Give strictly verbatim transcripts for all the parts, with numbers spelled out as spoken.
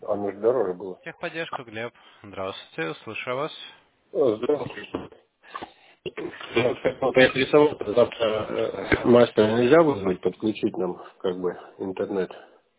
А мне здоровье было. Техподдержка, Глеб. Здравствуйте, слушаю вас. О, здравствуйте. Я вот хотел поинтересоваться, завтра э, мастера нельзя вызвать, подключить нам как бы интернет?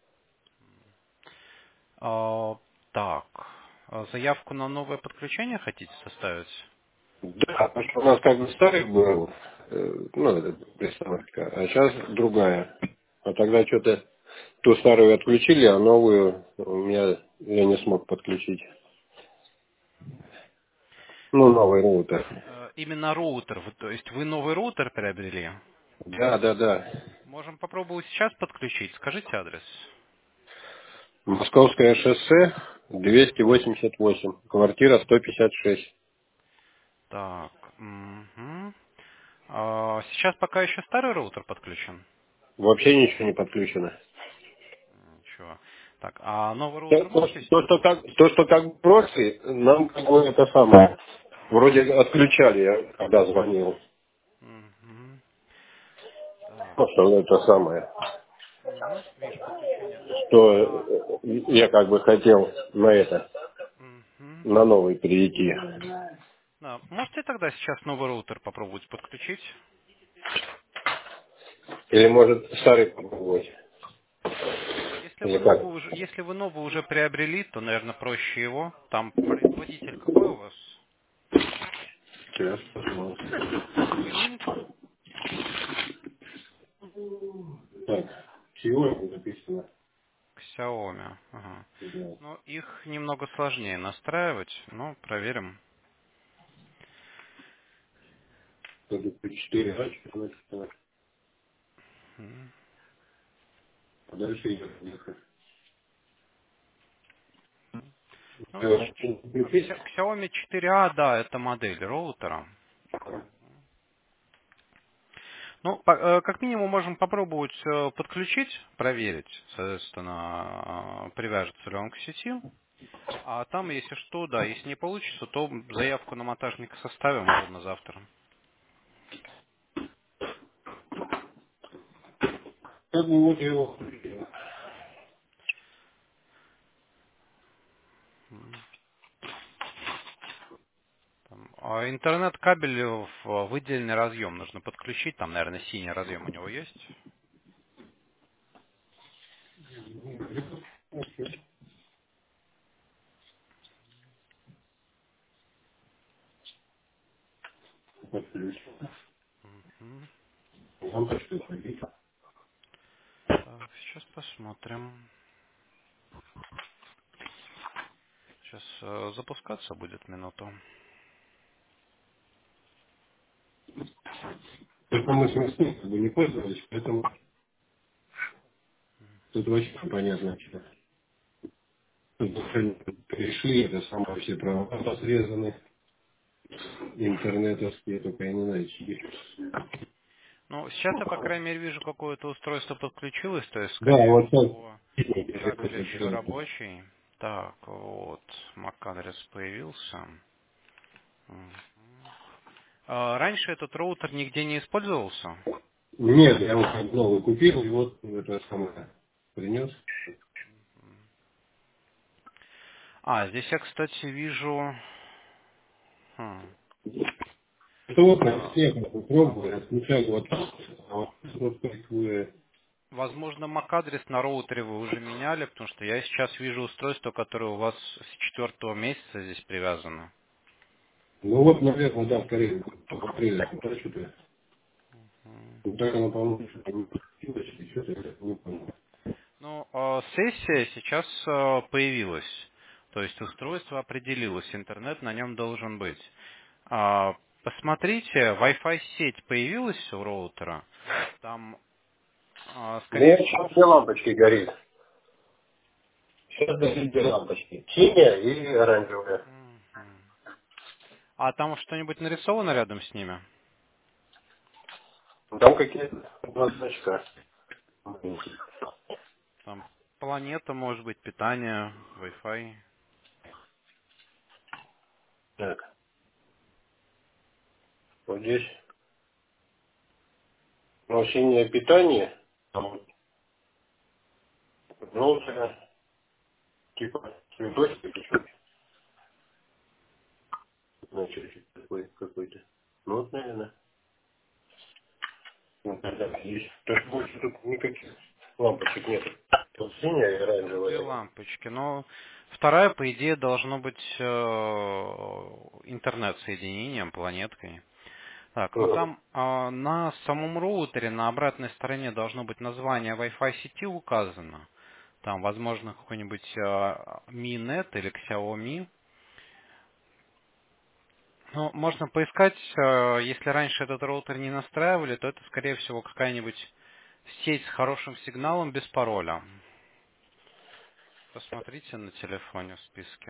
А, так, а заявку на новое подключение хотите составить? Да, потому что у нас как бы старый был, э, ну, эта приставка, а сейчас другая. А тогда что-то ту старую отключили, а новую у меня я не смог подключить. Ну, новый роутер. Э, Именно роутер, вы- то есть вы новый роутер приобрели? Да, да, да. Можем попробовать сейчас подключить. Скажите адрес. Московское шоссе двести восемьдесят восемь, квартира сто пятьдесят шесть. Так, мгм. А, сейчас пока еще старый роутер подключен? Вообще ничего не подключено. Ничего. Так, а новый То, роутер то, можете? то, что как, то, что как в прошлый, нам как бы это самое. Вроде отключали, я когда звонил. Мгм. Так, Ну, что это самое. мгм. Вижу подключение. Что А, э, я как бы хотел на это, мгм. на новый перейти. Да. Можете тогда сейчас новый роутер попробовать подключить? Или может старый попробовать. Если Или вы как? новый уже, если вы новый уже приобрели, то, наверное, проще его. Там производитель какой у вас? Сейчас посмотрим. Минг? Так, сегодня написано. Xiaomi. Ага. Да. Ну, их немного сложнее настраивать, но проверим. Тут четыре а что написано. М. А дальше идет несколько. Ну, Э, ч- Включить? Xia- Xiaomi четыре а, да, это модель роутера. Ну, по- э, как минимум можем попробовать э, подключить, проверить, соответственно, э, привяжется ли он к сети. А там, если что, да, если не получится, то заявку на монтажника составим уже на завтра. Как бы вот его. М. Там, а интернет-кабель в выделенный разъем нужно подключить. Там, наверное, синий разъем у него есть. Подключить. Мгм. Лампочку включить. Так, сейчас посмотрим. Сейчас э, запускаться будет минуту. Только мы с Москвой как бы не пользовались, поэтому тут вообще непонятно что. Тут уже пришли, это самое все провода срезаны, интернетовские, только я не знаю, чьи. Ну, сейчас я, по крайней мере, вижу, какое-то устройство подключилось, то есть, Да, скорее вот всего, кабель еще сейчас. рабочий. Так, вот, MAC-адрес появился. Мгм. А раньше этот роутер нигде не использовался? Нет, я вот как новый купил, и вот это самое принес. А, здесь я, кстати, вижу... хм, Это вот на а, всех попробовали, отключали вот так, а вот вот как вы. возможно, MAC-адрес на роутере вы уже меняли, потому что я сейчас вижу устройство, которое у вас с четвертого месяца здесь привязано. Ну вот, наверное, да, скорее, в апреле, да, что-то. М. Ну так оно, по-моему, что-то не подключилось, или что-то, я не понял. Ну, а сессия сейчас а, появилась. То есть устройство определилось, интернет на нем должен быть. А, посмотрите, Wi-Fi сеть появилась у роутера. Там, а, скорее Ну, всего, сейчас две лампочки горит. Сейчас горит две лампочки. Синяя и оранжевая. Мгм. А там что-нибудь нарисовано рядом с ними? Там какие-то два значка. Там планета, может быть, питание, Wi-Fi. Так, вот здесь, ну, синее питание, там, желтое, Типа цветочки причем. Значит, такой какой-то. Ну вот, наверное. Вот это есть. То есть больше тут никаких лампочек нет. Тут синяя и Тут две оранжевая. лампочки. Но вторая, по идее, должно быть э, интернет-соединением, планеткой. Так, ну Ага. там э, на самом роутере, на обратной стороне должно быть название Wi-Fi сети указано. Там, возможно, какой-нибудь э, Mi-Net или Xiaomi. Ну, можно поискать, э, если раньше этот роутер не настраивали, то это, скорее всего, какая-нибудь сеть с хорошим сигналом без пароля. Посмотрите на телефоне в списке.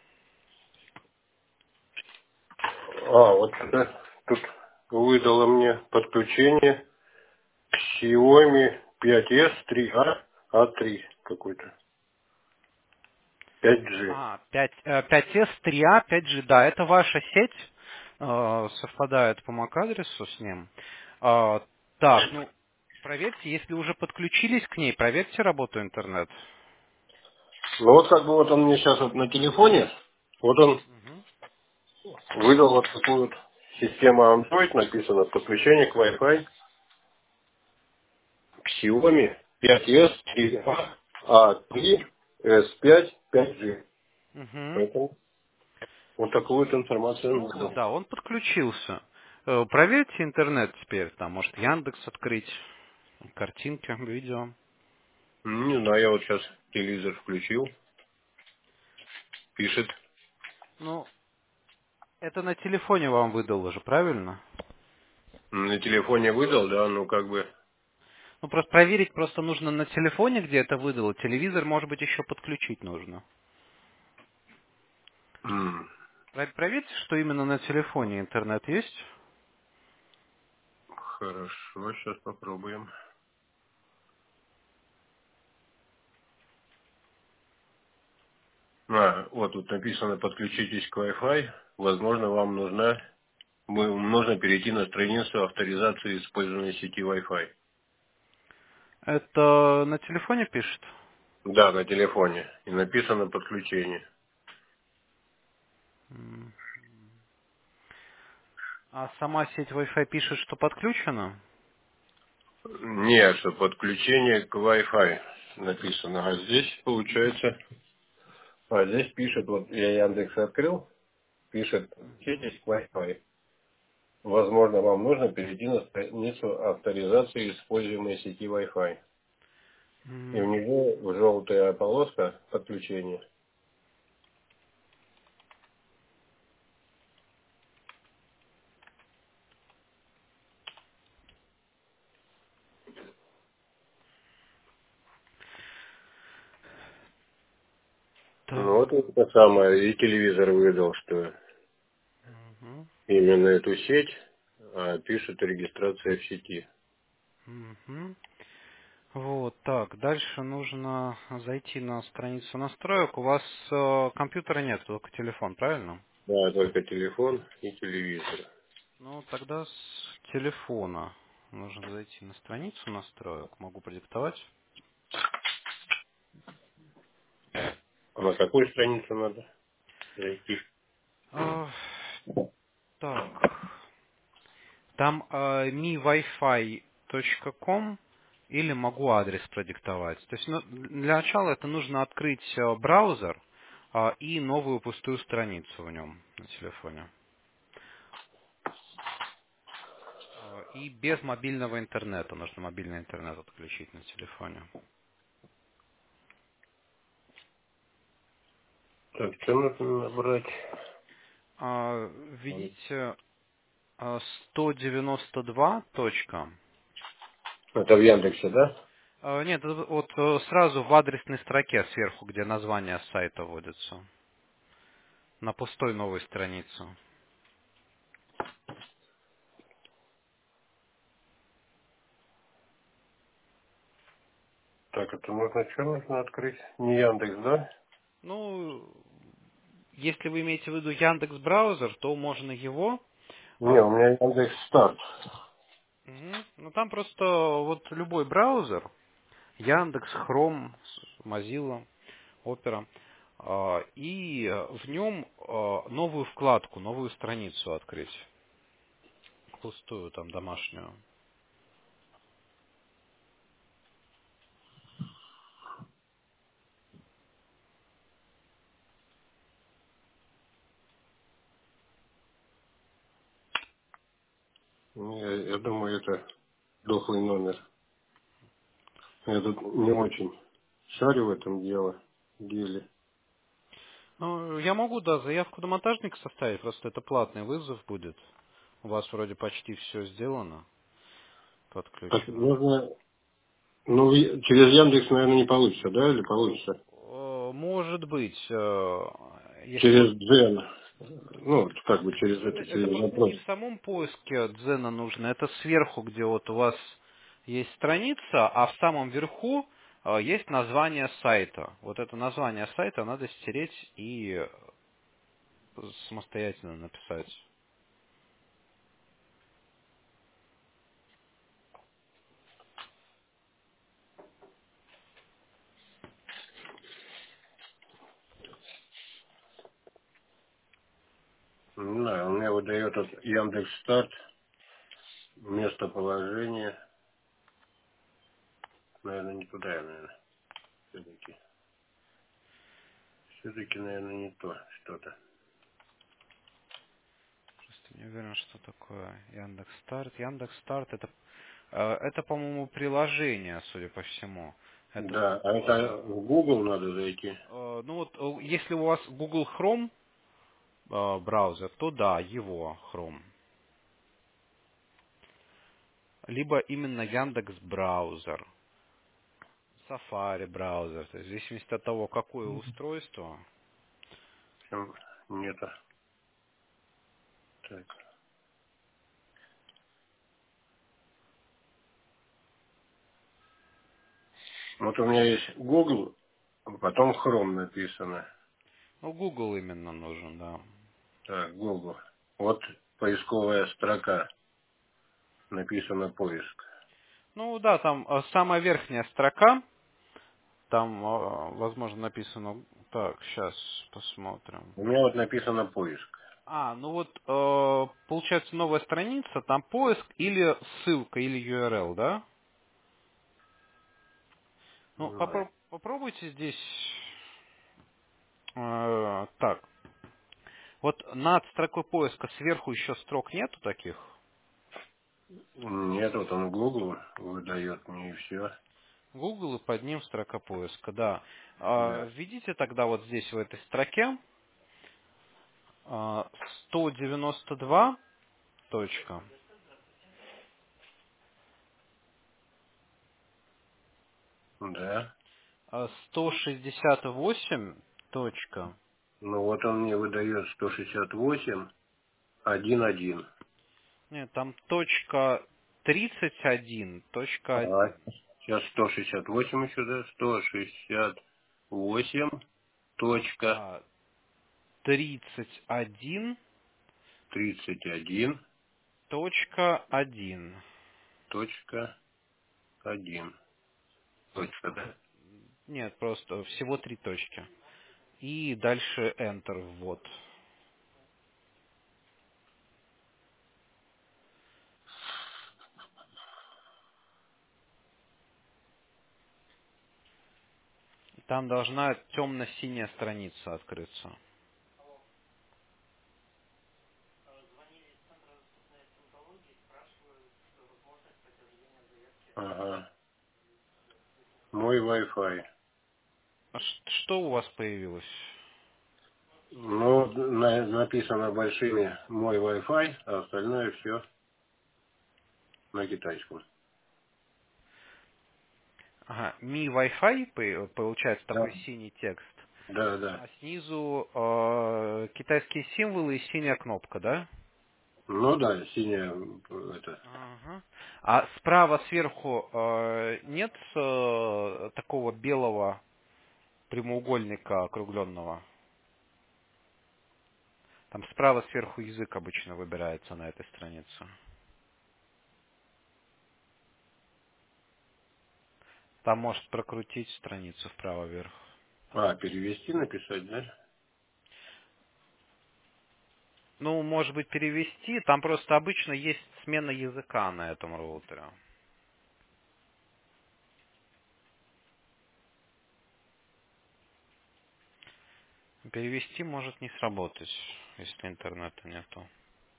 А, вот это тут выдало мне подключение к Xiaomi пять эс три а а три какой-то. пять джи. А, пять, э, пять эс, три а, пять джи, да, это ваша сеть, э, совпадает по MAC-адресу с ним. А, так, ну, проверьте, если уже подключились к ней, проверьте работу интернет. Ну вот как бы вот он мне сейчас вот на телефоне, вот он Мгм. выдал вот такую вот систему Android, написано подключение к Wi-Fi к Xiaomi пять эс три а а три эс пять пять джи. Мгм. Поэтому вот такую вот информацию он Ну вот, выдал. да, он подключился. Э, Проверьте интернет теперь, там, может, Яндекс открыть, картинки, видео. Ну, не знаю, я вот сейчас телевизор включил, пишет. Ну, это на телефоне вам выдал уже, правильно? На телефоне выдал, да, ну как бы. Ну, просто проверить просто нужно на телефоне, где это выдало. Телевизор, может быть, еще подключить нужно. м, Про- Проверьте, что именно на телефоне интернет есть. Хорошо, сейчас попробуем. А, вот тут написано подключитесь к Wi-Fi. Возможно, вам нужна мы- нужно перейти на страницу авторизации использования сети Wi-Fi. Это на телефоне пишет? Да, на телефоне. И написано подключение. М. А сама сеть Wi-Fi пишет, что подключена? Нет, что подключение к Wi-Fi написано. А здесь получается, а здесь пишет, вот я Яндекс открыл, пишет подключитесь к Wi-Fi. Возможно, вам нужно перейти на страницу авторизации используемой сети Wi-Fi. И М. внизу желтая полоска подключения. Ну Так. вот это самое, и телевизор выдал, что Мгм. именно эту сеть а, пишет регистрация в сети. Мгм. Вот, так, дальше нужно зайти на страницу настроек. У вас э, компьютера нет, только телефон, правильно? Да, только телефон и телевизор. Ну, тогда с телефона нужно зайти на страницу настроек. Могу продиктовать. А на какую страницу надо зайти? А, так, там э, ми вай фай точка ком или могу адрес продиктовать. То есть ну, для начала это нужно открыть э, браузер а, и новую пустую страницу в нем на телефоне. А, И без мобильного интернета. Нужно мобильный интернет отключить на телефоне. Так, что нужно набрать? А, Введите а, сто девяносто два точка. Это в Яндексе, да? А, Нет, это вот э, сразу в адресной строке сверху, где название сайта вводится. На пустой новой странице. Так, это нужно что нужно открыть? Не Яндекс, да? Ну, если вы имеете в виду Яндекс браузер, то можно его. Не, а, у меня Яндекс Старт. мгм. Ну там просто вот любой браузер, Яндекс, Chrome, Mozilla, Opera. а, и в нем а, новую вкладку, новую страницу открыть. Пустую там домашнюю. Я, я думаю, это дохлый номер. Я тут не очень шарю в этом дело, деле. Ну, я могу, да, заявку на монтажника составить, просто это платный вызов будет. У вас вроде почти все сделано, Так, подключено. можно, ну, и через Яндекс, наверное, не получится, да, или получится? Э, Может быть, э, если вы... Через Дзен, ну, вот как бы через Это, это, это через просто запрос. не в самом поиске Дзена нужно, это сверху, где вот у вас есть страница, а в самом верху э, есть название сайта. Вот это название сайта надо стереть и самостоятельно написать. Не знаю, он мне выдает от Яндекс Старт местоположение. Наверное, не туда я, наверное, все-таки. Все-таки, наверное, не то что-то. Просто не уверен, что такое Яндекс Старт. Яндекс Старт это, э, это, по-моему, приложение, судя по всему. Это вот, Да, а это э, в Google надо зайти. э, ну вот, э, если у вас Google Chrome э, браузер, то да, его Chrome. Либо именно Яндекс браузер, Safari браузер. То есть в зависимости от того, какое устройство. Причем нету. Так. Вот у меня есть Google, потом Chrome написано. Ну, Google именно нужен, да. Так, Google. Вот поисковая строка. Написано поиск. Ну да, там э, самая верхняя строка, там, э, возможно, написано... Так, сейчас посмотрим. У меня вот написано поиск. А, ну вот, э, получается новая страница, там поиск или ссылка, или ю ар эл, да? Ну, Ой. попро- попробуйте здесь... э, так, вот над строкой поиска сверху еще строк нету таких? Нет, вот он Google выдает мне и все. Google и под ним строка поиска, да. А, Да. введите тогда вот здесь в этой строке а, сто девяносто два точка Да. сто шестьдесят восемь точка... Ну вот он мне выдает сто шестьдесят восемь, один, один. Нет, там точка тридцать один, точка А, один. сейчас сто шестьдесят восемь еще, да? сто шестьдесят восемь точка А, тридцать один тридцать один точка один. точка один. Точка, да? Нет, просто всего три точки. И дальше Enter ввод. Там должна темно-синяя страница открыться. Ага. Мой Wi-Fi. А ш- Что у вас появилось? Ну, на- написано большими мой Wi-Fi, а остальное все на китайском. Ага, Mi Wi-Fi, по- получается Да. такой синий текст. Да, да. А снизу э, китайские символы и синяя кнопка, да? Ну да, синяя это. Ага. А справа сверху э, нет э, такого белого прямоугольника округленного? Там справа сверху язык обычно выбирается на этой странице. Там может прокрутить страницу вправо вверх. А, перевести написать, да? Ну, может быть, перевести. Там просто обычно есть смена языка на этом роутере. Перевести может не сработать, если интернета нету.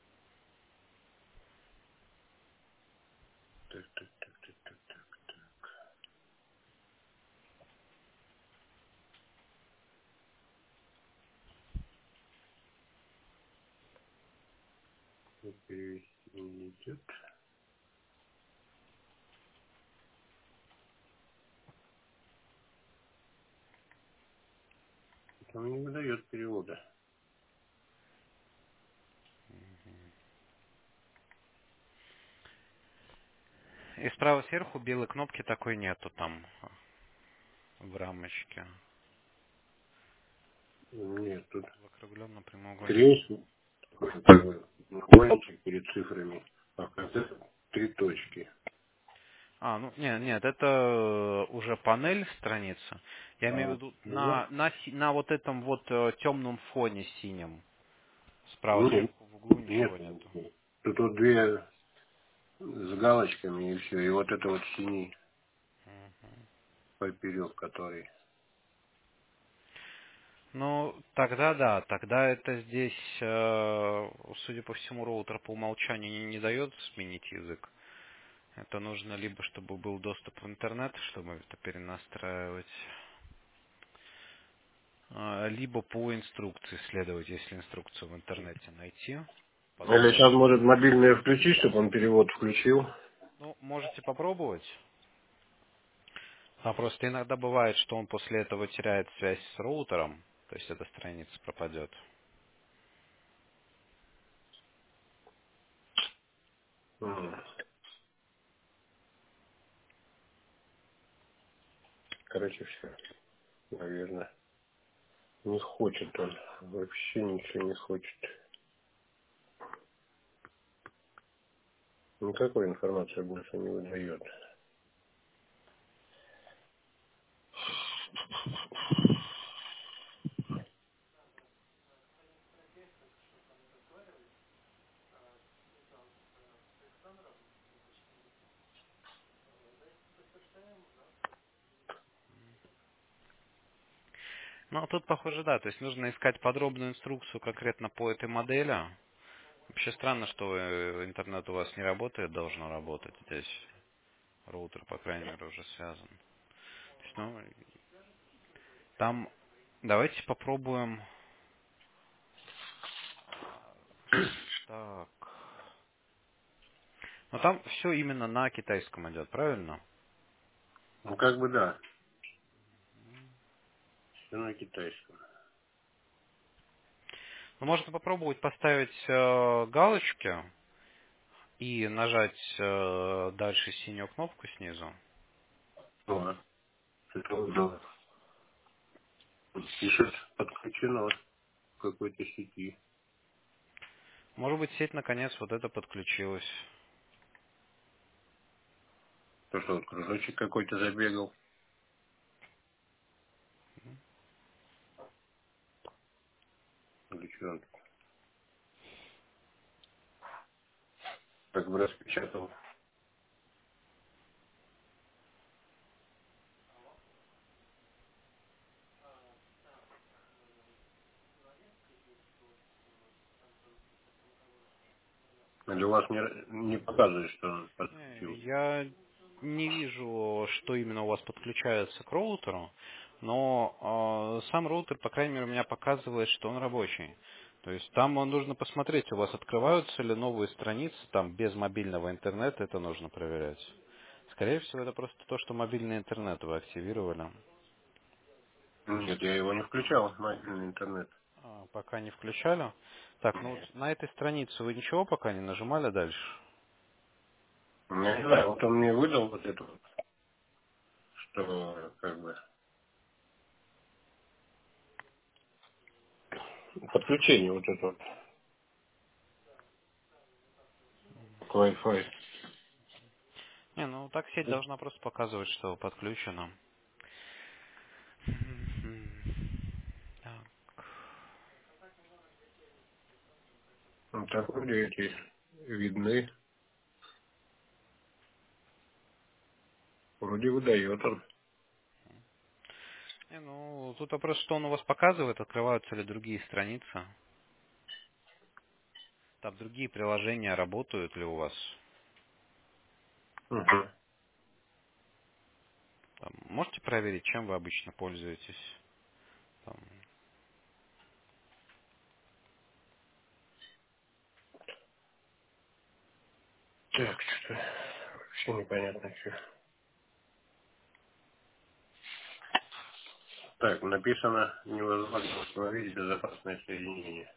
Так, так, так, так, так, так. Вот перевести не идет. Это мне не выдает перевода. И справа сверху белой кнопки такой нету там в рамочке. Нет, тут В округленном прямоугольнике. крест как бы наклонился перед цифрами, а в конце три точки. А, ну нет, нет, это уже панель страницы. Я имею в А, виду ну, на, на, си- на вот этом вот э, темном фоне синем. Справа нет, сверху в углу ничего нет. нету. Тут вот две с галочками и все. И вот это вот синий поперек, который. Ну, тогда да, тогда это здесь, э, судя по всему, роутер по умолчанию не, не дает сменить язык. Это нужно либо, чтобы был доступ в интернет, чтобы это перенастраивать, а, либо по инструкции следовать, если инструкцию в интернете найти. Или Потом, сейчас может мобильное включить, чтобы он перевод включил. ну, можете попробовать. А просто иногда бывает, что он после этого теряет связь с роутером, то есть эта страница пропадет. М. Короче, все, наверное. Не хочет он. Вообще ничего не хочет. Никакой информации больше не выдает. Ну, а тут, похоже, да, то есть нужно искать подробную инструкцию конкретно по этой модели. Вообще странно, что э, интернет у вас не работает, должно работать здесь. Роутер, по крайней мере, уже связан. То есть, ну, там давайте попробуем. Так. Ну там все именно на китайском идет, правильно? Ну, как бы да. Все на китайском. Ну, можно попробовать поставить э, галочки и нажать э, дальше синюю кнопку снизу. Ага. Это удобно. Пишет, подключено к какой-то сети. Может быть, сеть наконец вот это подключилась. То, что вот кружочек какой-то забегал. Или что он как бы распечатал. Или у вас не, не показывает, что он Не, подключился? я не вижу, что именно у вас подключается к роутеру, но э, сам роутер, по крайней мере, у меня показывает, что он рабочий. То есть там нужно посмотреть, у вас открываются ли новые страницы, там без мобильного интернета, это нужно проверять. Скорее всего, это просто то, что мобильный интернет вы активировали. Нет, я его не включал, мобильный интернет. А, пока не включали. Так, ну вот на этой странице вы ничего пока не нажимали дальше? Я не знаю, вот он мне выдал вот это вот, что как бы подключение вот это вот к Wi-Fi. Не, ну так сеть должна просто показывать, что подключено. Так вроде эти видны. Вроде выдает он. Не, ну, тут вопрос, что он у вас показывает, открываются ли другие страницы, там другие приложения работают ли у вас. Угу. Там, можете проверить, чем вы обычно пользуетесь? Там, Так, что-то вообще непонятно что. Так, написано невозможно установить безопасное соединение.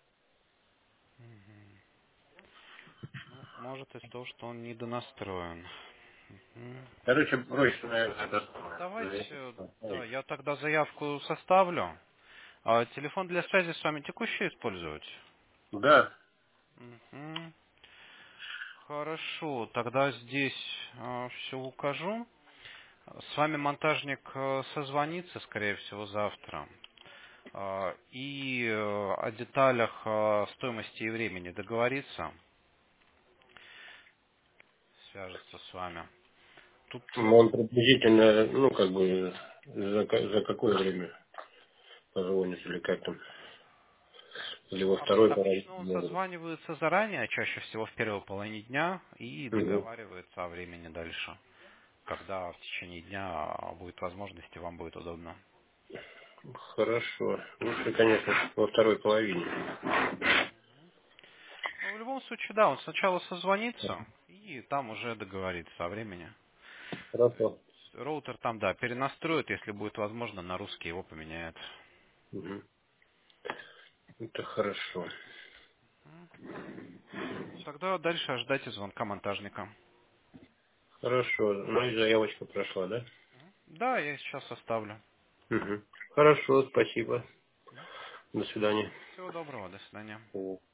ну, может из-за того, что он недонастроен. Мгм. Короче, проще, наверное, это самое. Давайте, да, Заявить. я тогда заявку составлю. А телефон для связи с вами текущий использовать? Да. Мгм. Хорошо, тогда здесь все укажу. С вами монтажник э, созвонится, скорее всего, завтра. А, И э, о деталях э, стоимости и времени договорится, свяжется с вами. Тут Но э, он приблизительно, ну, как бы, за, ка- за какое время позвонит или как там? Или во об- второй обычно он половине? созванивается заранее, чаще всего в первой половине дня, и Угу. договаривается о времени дальше, когда в течение дня будет возможность и вам будет удобно. Хорошо. Лучше, конечно, во второй половине. Ну, в любом случае, да, он сначала созвонится, и там уже договорится о времени. То есть Хорошо. роутер там, да, перенастроит, если будет возможно, на русский его поменяет. Угу. Это хорошо. Тогда дальше ожидайте звонка монтажника. Хорошо. Ну и заявочка прошла, да? Да, я сейчас оставлю. Угу. Хорошо, спасибо. До свидания. Всего доброго, до свидания. Мгм.